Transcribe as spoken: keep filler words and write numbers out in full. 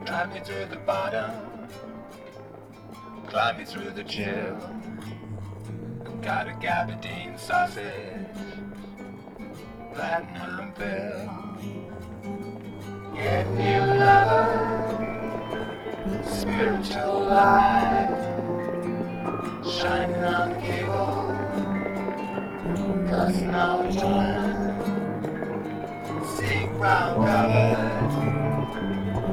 Drive me to the bottom, climb me through the chill. Got a gabardine sausage, platinum pill. Get new lover, spiritual light, shining on the cable, cause knowledge on, seek brown cover.